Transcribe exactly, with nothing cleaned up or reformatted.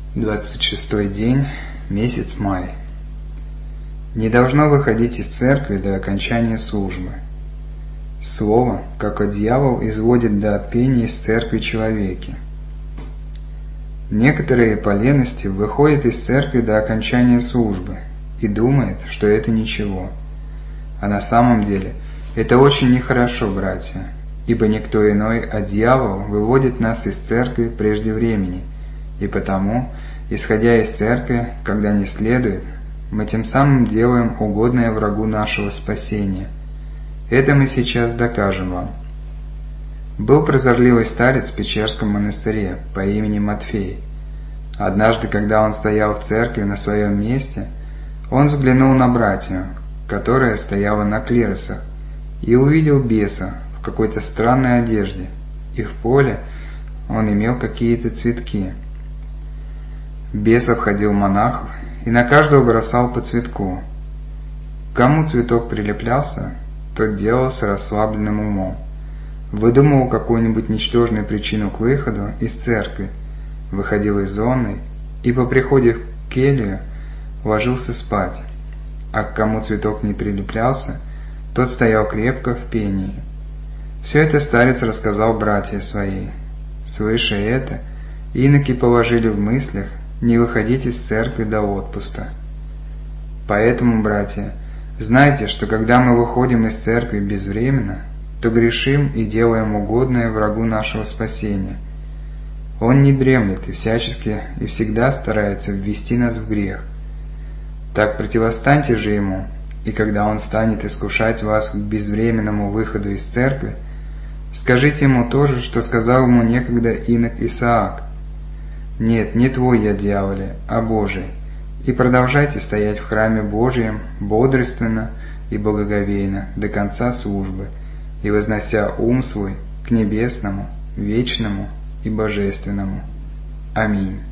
двадцать шестой день, месяц май. Не должно выходить из церкви до окончания службы. Слово, как дьявол, изводит до отпения из церкви человеки. Некоторые по лености выходят из церкви до окончания службы и думают, что это ничего. А на самом деле это очень нехорошо, братья, ибо никто иной, а дьявол выводит нас из церкви прежде времени, и потому, исходя из церкви, когда не следует, мы тем самым делаем угодное врагу нашего спасения. Это мы сейчас докажем вам. Был прозорливый старец в Печерском монастыре по имени Матфей. Однажды, когда он стоял в церкви на своем месте, он взглянул на братью, которая стояла на клиросах, и увидел беса в какой-то странной одежде, и в поле он имел какие-то цветки. Бес обходил монахов и на каждого бросал по цветку. Кому цветок прилеплялся, тот делался расслабленным умом, выдумывал какую-нибудь ничтожную причину к выходу из церкви, выходил из зоны и по приходе в келью ложился спать, а к кому цветок не прилеплялся, тот стоял крепко в пении. Все это старец рассказал братьям своей. Слыша это, иноки положили в мыслях не выходить из церкви до отпуска. Поэтому, братья, знайте, что когда мы выходим из церкви безвременно, то грешим и делаем угодное врагу нашего спасения. Он не дремлет и всячески и всегда старается ввести нас в грех. Так противостаньте же ему, и когда он станет искушать вас к безвременному выходу из церкви, скажите ему то же, что сказал ему некогда инок Исаак: «Нет, не твой я, дьяволе, а Божий», и продолжайте стоять в храме Божьем бодрственно и благоговейно до конца службы, и вознося ум свой к небесному, вечному и божественному. Аминь.